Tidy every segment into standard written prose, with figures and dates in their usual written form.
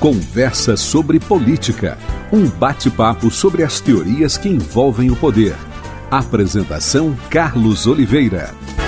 Conversa sobre política. Um bate-papo sobre as teorias que envolvem o poder. Apresentação Carlos Oliveira.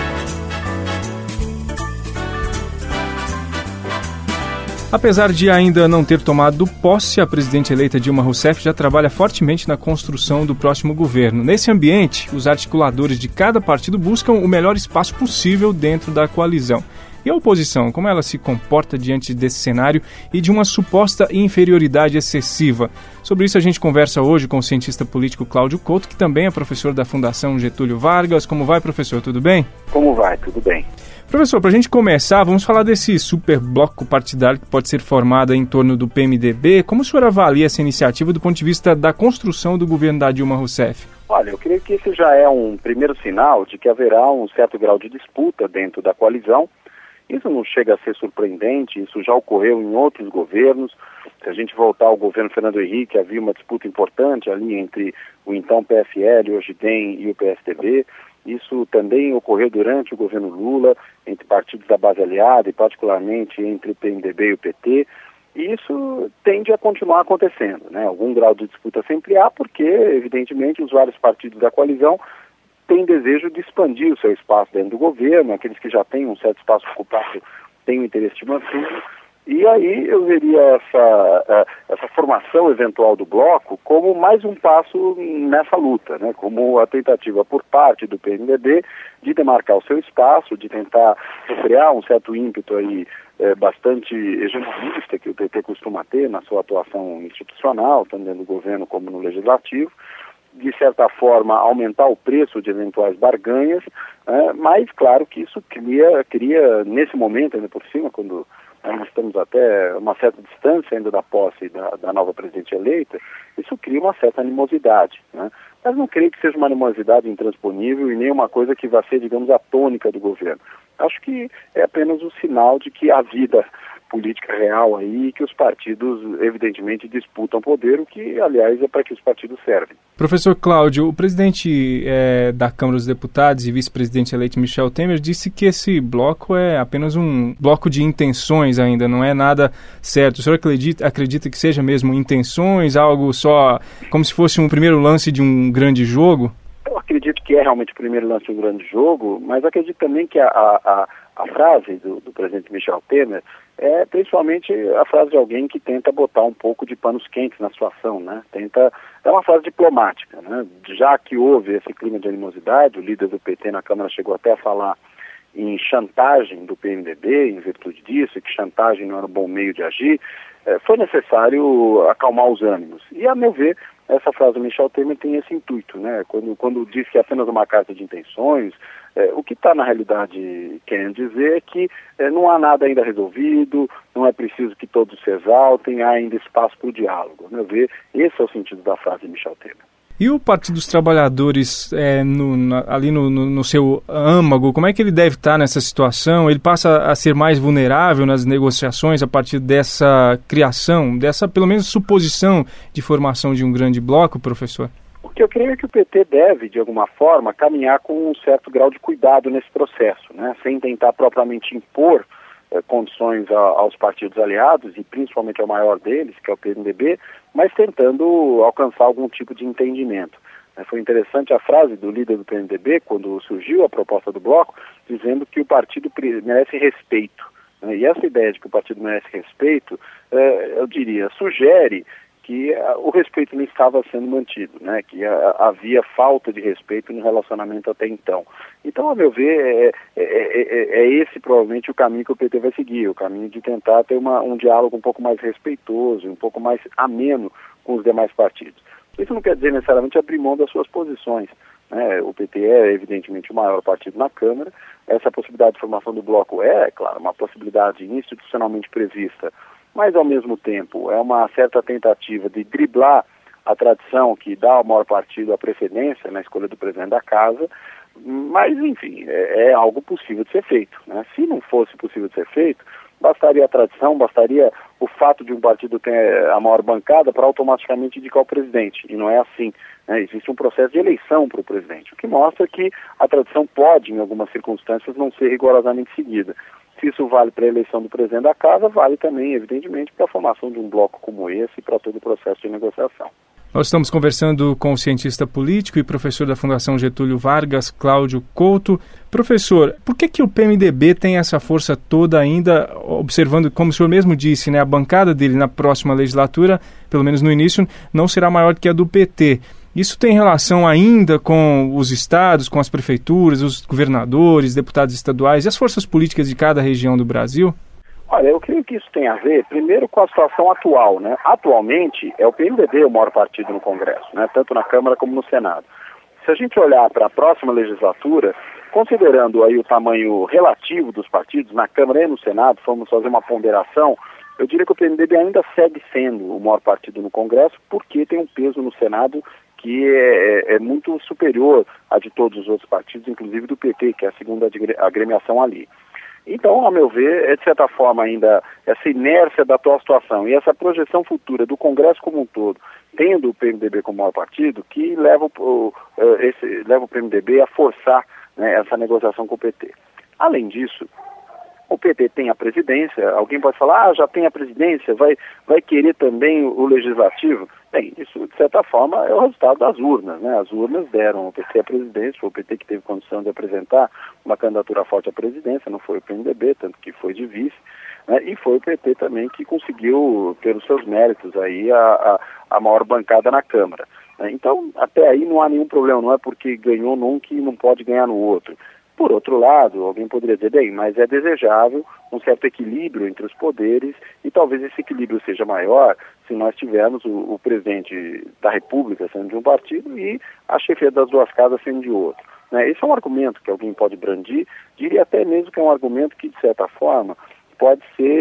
Apesar de ainda não ter tomado posse, a presidente eleita Dilma Rousseff já trabalha fortemente na construção do próximo governo. Nesse ambiente, os articuladores de cada partido buscam o melhor espaço possível dentro da coalizão. E a oposição, como ela se comporta diante desse cenário e de uma suposta inferioridade excessiva? Sobre isso a gente conversa hoje com o cientista político Cláudio Couto, que também é professor da Fundação Getúlio Vargas. Como vai, professor? Tudo bem? Como vai? Tudo bem. Professor, para a gente começar, vamos falar desse super bloco partidário que pode ser formado em torno do PMDB. Como o senhor avalia essa iniciativa do ponto de vista da construção do governo da Dilma Rousseff? Olha, eu creio que esse já é um primeiro sinal de que haverá um certo grau de disputa dentro da coalizão. Isso não chega a ser surpreendente, isso já ocorreu em outros governos. Se a gente voltar ao governo Fernando Henrique, havia uma disputa importante ali entre o então PFL, hoje DEM, e o PSDB. Isso também ocorreu durante o governo Lula, entre partidos da base aliada e particularmente entre o PMDB e o PT. E isso tende a continuar acontecendo, né? Algum grau de disputa sempre há, porque, evidentemente, os vários partidos da coalizão têm desejo de expandir o seu espaço dentro do governo, aqueles que já têm um certo espaço ocupado têm o interesse de manter. E aí eu veria essa formação eventual do bloco como mais um passo nessa luta, né? Como a tentativa por parte do PMDB de demarcar o seu espaço, de tentar criar um certo ímpeto aí bastante hegemonista que o PT costuma ter na sua atuação institucional, tanto dentro do governo como no legislativo, de certa forma aumentar o preço de eventuais barganhas, mas claro que isso cria nesse momento, ainda por cima, quando nós estamos até uma certa distância ainda da posse da nova presidente eleita, isso cria uma certa animosidade, né? Mas não creio que seja uma animosidade intransponível e nem uma coisa que vá ser, digamos, a tônica do governo. Acho que é apenas um sinal de que há vida política real aí, que os partidos evidentemente disputam poder, o que, aliás, é para que os partidos servem. Professor Cláudio, o presidente da Câmara dos Deputados e vice-presidente eleito Michel Temer disse que esse bloco é apenas um bloco de intenções ainda, não é nada certo. O senhor acredita que seja mesmo intenções, algo só como se fosse um primeiro lance de um grande jogo? Eu acredito que é realmente o primeiro lance de um grande jogo, mas acredito também que a frase do presidente Michel Temer é principalmente a frase de alguém que tenta botar um pouco de panos quentes na situação, né? É uma frase diplomática, né? Já que houve esse clima de animosidade, o líder do PT na Câmara chegou até a falar em chantagem do PMDB, em virtude disso, e que chantagem não era um bom meio de agir, foi necessário acalmar os ânimos. E, a meu ver, essa frase do Michel Temer tem esse intuito, né? Quando diz que é apenas uma carta de intenções, o que está na realidade querendo dizer é que não há nada ainda resolvido, não é preciso que todos se exaltem, há ainda espaço para o diálogo. A meu ver, esse é o sentido da frase de Michel Temer. E o Partido dos Trabalhadores, ali no seu âmago, como é que ele deve estar nessa situação? Ele passa a ser mais vulnerável nas negociações a partir dessa criação, dessa, pelo menos, suposição de formação de um grande bloco, professor? O que eu creio é que o PT deve, de alguma forma, caminhar com um certo grau de cuidado nesse processo, né? Sem tentar propriamente impor condições aos partidos aliados, e principalmente ao maior deles, que é o PMDB, mas tentando alcançar algum tipo de entendimento. Foi interessante a frase do líder do PMDB, quando surgiu a proposta do bloco, dizendo que o partido merece respeito. E essa ideia de que o partido merece respeito, eu diria, sugere que o respeito não estava sendo mantido, né? Que havia falta de respeito no relacionamento até então. Então, a meu ver, é esse provavelmente o caminho que o PT vai seguir, o caminho de tentar ter um diálogo um pouco mais respeitoso, um pouco mais ameno com os demais partidos. Isso não quer dizer necessariamente abrir mão das suas posições, né? O PT é, evidentemente, o maior partido na Câmara. Essa possibilidade de formação do bloco é, claro, uma possibilidade institucionalmente prevista, mas, ao mesmo tempo, é uma certa tentativa de driblar a tradição que dá ao maior partido a precedência na escolha do presidente da casa, mas, enfim, é algo possível de ser feito, né? Se não fosse possível de ser feito, bastaria a tradição, bastaria o fato de um partido ter a maior bancada para automaticamente indicar o presidente, e não é assim, né? Existe um processo de eleição para o presidente, o que mostra que a tradição pode, em algumas circunstâncias, não ser rigorosamente seguida. Se isso vale para a eleição do presidente da casa, vale também, evidentemente, para a formação de um bloco como esse e para todo o processo de negociação. Nós estamos conversando com o cientista político e professor da Fundação Getúlio Vargas, Cláudio Couto. Professor, por que o PMDB tem essa força toda ainda, observando, como o senhor mesmo disse, né, a bancada dele na próxima legislatura, pelo menos no início, não será maior que a do PT? Isso tem relação ainda com os estados, com as prefeituras, os governadores, deputados estaduais e as forças políticas de cada região do Brasil? Olha, eu creio que isso tem a ver, primeiro, com a situação atual, né? Atualmente, é o PMDB o maior partido no Congresso, né? Tanto na Câmara como no Senado. Se a gente olhar para a próxima legislatura, considerando aí o tamanho relativo dos partidos na Câmara e no Senado, vamos fazer uma ponderação, eu diria que o PMDB ainda segue sendo o maior partido no Congresso, porque tem um peso no Senado que é muito superior a de todos os outros partidos, inclusive do PT, que é a segunda agremiação ali. Então, a meu ver, é de certa forma ainda essa inércia da atual situação e essa projeção futura do Congresso como um todo, tendo o PMDB como maior partido, que leva o PMDB a forçar, né, essa negociação com o PT. Além disso, o PT tem a presidência, alguém pode falar, já tem a presidência, vai querer também o legislativo? Bem, isso de certa forma é o resultado das urnas, né? As urnas deram ao PT a presidência, foi o PT que teve condição de apresentar uma candidatura forte à presidência, não foi o PMDB, tanto que foi de vice, né? E foi o PT também que conseguiu ter os seus méritos aí a maior bancada na Câmara. Né? Então, até aí não há nenhum problema, não é porque ganhou num que não pode ganhar no outro. Por outro lado, alguém poderia dizer, bem, mas é desejável um certo equilíbrio entre os poderes e talvez esse equilíbrio seja maior se nós tivermos o presidente da República sendo de um partido e a chefia das duas casas sendo de outro. Né? Esse é um argumento que alguém pode brandir, diria até mesmo que é um argumento que, de certa forma, pode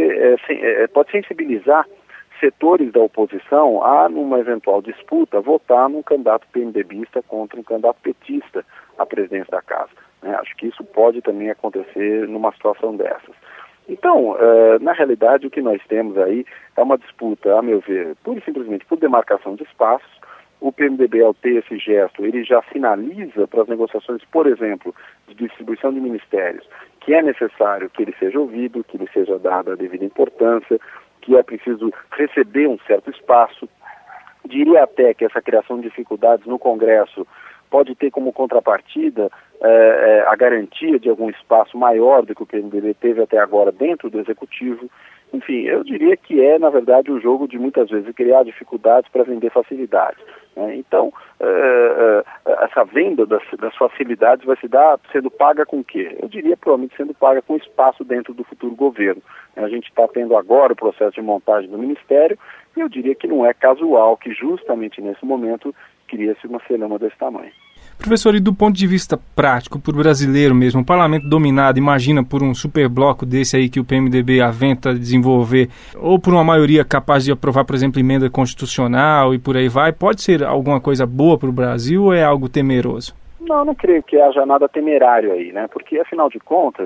sensibilizar setores da oposição a, numa eventual disputa, votar num candidato PMDBista contra um candidato petista à presidência da casa. Acho que isso pode também acontecer numa situação dessas. Então, na realidade, o que nós temos aí é uma disputa, a meu ver, pura e simplesmente por demarcação de espaços. O PMDB, ao ter esse gesto, ele já sinaliza para as negociações, por exemplo, de distribuição de ministérios, que é necessário que ele seja ouvido, que ele seja dada a devida importância, que é preciso receber um certo espaço. Diria até que essa criação de dificuldades no Congresso pode ter como contrapartida a garantia de algum espaço maior do que o PMDB teve até agora dentro do Executivo. Enfim, eu diria que na verdade, o jogo de muitas vezes criar dificuldades para vender facilidades. Né? Então, essa venda das facilidades vai se dar sendo paga com o quê? Eu diria provavelmente sendo paga com espaço dentro do futuro governo. A gente está tendo agora o processo de montagem do Ministério e eu diria que não é casual que justamente nesse momento cria-se uma celeuma desse tamanho. Professor, e do ponto de vista prático, por brasileiro mesmo, um parlamento dominado, imagina por um superbloco desse aí que o PMDB aventa desenvolver, ou por uma maioria capaz de aprovar, por exemplo, emenda constitucional e por aí vai, pode ser alguma coisa boa para o Brasil ou é algo temeroso? Não creio que haja nada temerário aí, né? Porque, afinal de contas,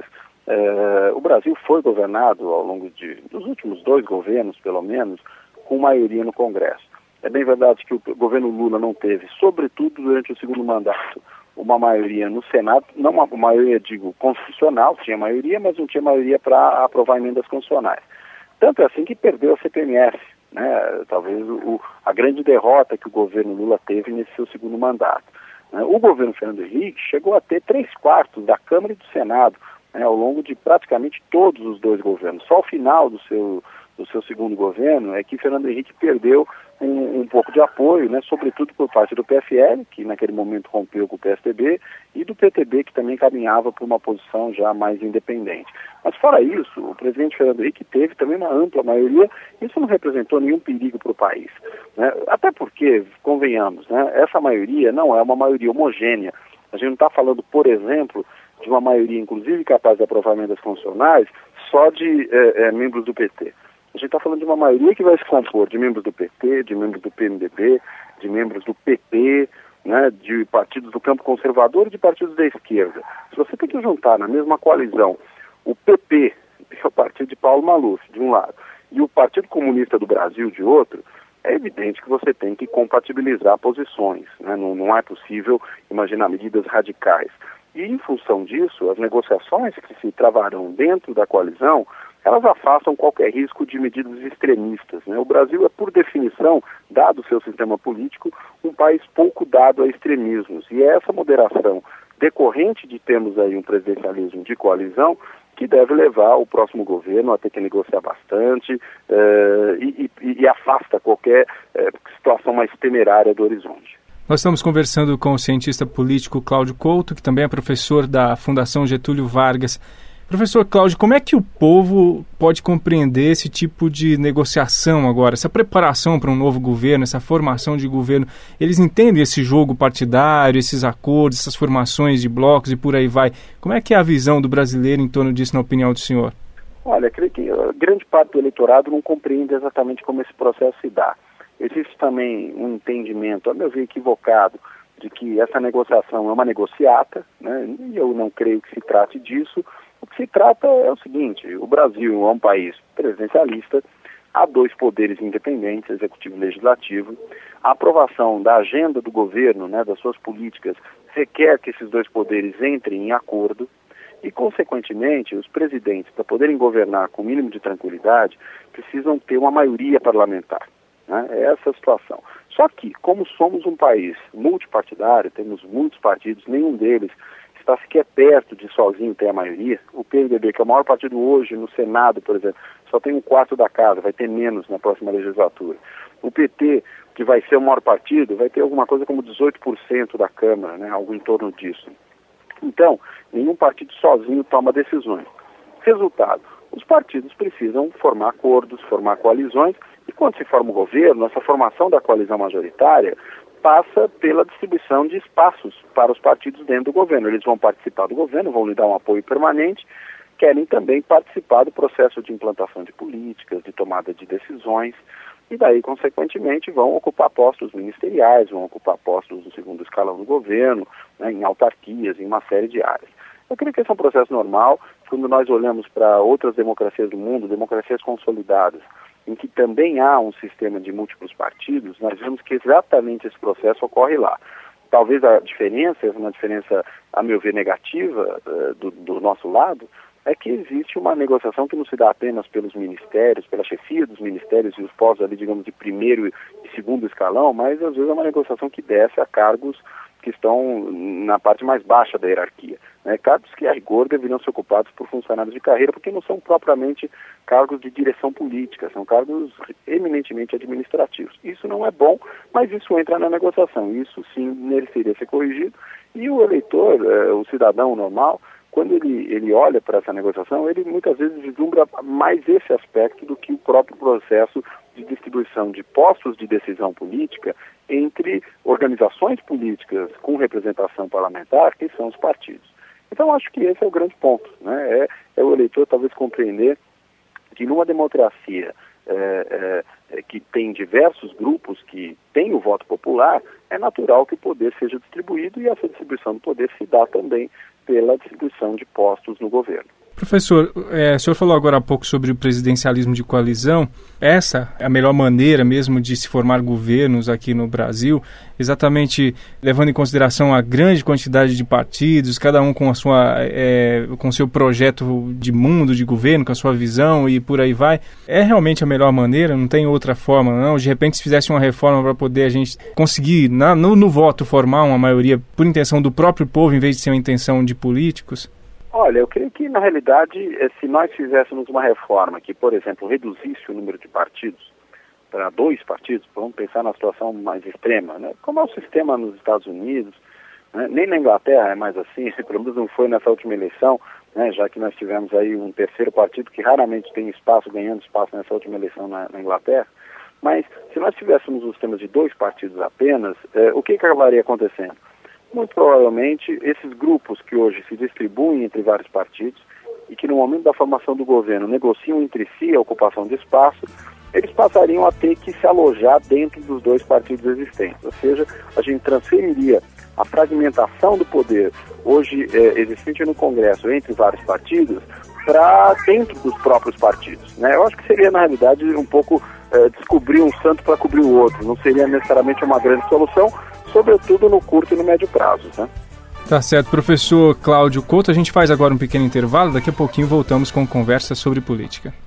o Brasil foi governado ao longo dos últimos 2 governos, pelo menos, com maioria no Congresso. É bem verdade que o governo Lula não teve, sobretudo durante o segundo mandato, uma maioria no Senado, não uma maioria, constitucional, tinha maioria, mas não tinha maioria para aprovar emendas constitucionais. Tanto é assim que perdeu a CPMF, né? Talvez a grande derrota que o governo Lula teve nesse seu segundo mandato. O governo Fernando Henrique chegou a ter 3/4 da Câmara e do Senado, né, ao longo de praticamente todos os 2 governos. Só ao final do seu segundo governo é que Fernando Henrique perdeu um pouco de apoio, né, sobretudo por parte do PFL, que naquele momento rompeu com o PSDB, e do PTB, que também caminhava por uma posição já mais independente. Mas fora isso, o presidente Fernando Henrique teve também uma ampla maioria, isso não representou nenhum perigo para o país. Né? Até porque, convenhamos, né, essa maioria não é uma maioria homogênea. A gente não está falando, por exemplo, de uma maioria, inclusive, capaz de aprovar emendas constitucionais só de membros do PT. A gente está falando de uma maioria que vai se compor de membros do PT, de membros do PMDB, de membros do PP, né, de partidos do campo conservador e de partidos da esquerda. Se você tem que juntar na mesma coalizão o PP, que é o partido de Paulo Maluf, de um lado, e o Partido Comunista do Brasil, de outro, é evidente que você tem que compatibilizar posições. Né? Não é possível imaginar medidas radicais. E, em função disso, as negociações que se travarão dentro da coalizão, elas afastam qualquer risco de medidas extremistas, né? O Brasil é, por definição, dado o seu sistema político, um país pouco dado a extremismos. E é essa moderação decorrente de termos aí um presidencialismo de coalizão que deve levar o próximo governo a ter que negociar bastante e afasta qualquer situação mais temerária do horizonte. Nós estamos conversando com o cientista político Cláudio Couto, que também é professor da Fundação Getúlio Vargas. Professor Cláudio, como é que o povo pode compreender esse tipo de negociação agora, essa preparação para um novo governo, essa formação de governo? Eles entendem esse jogo partidário, esses acordos, essas formações de blocos e por aí vai? Como é que é a visão do brasileiro em torno disso, na opinião do senhor? Olha, creio que grande parte do eleitorado não compreende exatamente como esse processo se dá. Existe também um entendimento, a meu ver, equivocado, de que essa negociação é uma negociata, né? E eu não creio que se trate disso. O que se trata é o seguinte: o Brasil é um país presidencialista, há 2 poderes independentes, executivo e legislativo. A aprovação da agenda do governo, né, das suas políticas, requer que esses 2 poderes entrem em acordo e, consequentemente, os presidentes, para poderem governar com o mínimo de tranquilidade, precisam ter uma maioria parlamentar. Né? É essa a situação. Só que, como somos um país multipartidário, temos muitos partidos, nenhum deles está sequer perto de sozinho ter a maioria. O PMDB, que é o maior partido hoje no Senado, por exemplo, só tem 1/4 da casa, vai ter menos na próxima legislatura. O PT, que vai ser o maior partido, vai ter alguma coisa como 18% da Câmara, né? Algo em torno disso. Então, nenhum partido sozinho toma decisões. Resultado, os partidos precisam formar acordos, formar coalizões, e quando se forma o governo, essa formação da coalizão majoritária passa pela distribuição de espaços para os partidos dentro do governo. Eles vão participar do governo, vão lhe dar um apoio permanente, querem também participar do processo de implantação de políticas, de tomada de decisões, e daí, consequentemente, vão ocupar postos ministeriais, vão ocupar postos no segundo escalão do governo, né, em autarquias, em uma série de áreas. Eu creio que esse é um processo normal. Quando nós olhamos para outras democracias do mundo, democracias consolidadas, em que também há um sistema de múltiplos partidos, nós vemos que exatamente esse processo ocorre lá. Talvez a diferença, uma diferença, a meu ver, negativa do nosso lado, é que existe uma negociação que não se dá apenas pelos ministérios, pela chefia dos ministérios e os postos ali, digamos, de primeiro e segundo escalão, mas às vezes é uma negociação que desce a cargos que estão na parte mais baixa da hierarquia, né? Cargos que, a rigor, deveriam ser ocupados por funcionários de carreira, porque não são propriamente cargos de direção política, são cargos eminentemente administrativos. Isso não é bom, mas isso entra na negociação, isso sim mereceria ser corrigido, e o eleitor, o cidadão normal, quando ele olha para essa negociação, ele muitas vezes vislumbra mais esse aspecto do que o próprio processo de distribuição de postos de decisão política entre organizações políticas com representação parlamentar, que são os partidos. Então, acho que esse é o grande ponto, né? É o eleitor talvez compreender que numa democracia que tem diversos grupos que têm o voto popular, é natural que o poder seja distribuído, e essa distribuição do poder se dá também pela distribuição de postos no governo. Professor, o senhor falou agora há pouco sobre o presidencialismo de coalizão. Essa é a melhor maneira mesmo de se formar governos aqui no Brasil, exatamente levando em consideração a grande quantidade de partidos, cada um com com seu projeto de mundo, de governo, com a sua visão e por aí vai. É realmente a melhor maneira? Não tem outra forma, não? De repente, se fizesse uma reforma para poder a gente conseguir, no voto, formar uma maioria por intenção do próprio povo, em vez de ser uma intenção de políticos? Olha, eu creio que, na realidade, se nós fizéssemos uma reforma que, por exemplo, reduzisse o número de partidos para 2 partidos, vamos pensar na situação mais extrema, né? Como é o sistema nos Estados Unidos, né? Nem na Inglaterra é mais assim, pelo menos não foi nessa última eleição, né? Já que nós tivemos aí um terceiro partido que raramente tem espaço, ganhando espaço nessa última eleição na Inglaterra. Mas, se nós tivéssemos um sistema de 2 partidos apenas, o que acabaria acontecendo? Muito provavelmente, esses grupos que hoje se distribuem entre vários partidos e que no momento da formação do governo negociam entre si a ocupação de espaço, eles passariam a ter que se alojar dentro dos 2 partidos existentes. Ou seja, a gente transferiria a fragmentação do poder hoje existente no Congresso entre vários partidos para dentro dos próprios partidos, né? Eu acho que seria, na realidade, um pouco descobrir um santo para cobrir o outro. Não seria necessariamente uma grande solução, sobretudo no curto e no médio prazo, né? Tá certo, professor Cláudio Couto. A gente faz agora um pequeno intervalo, daqui a pouquinho voltamos com conversa sobre política.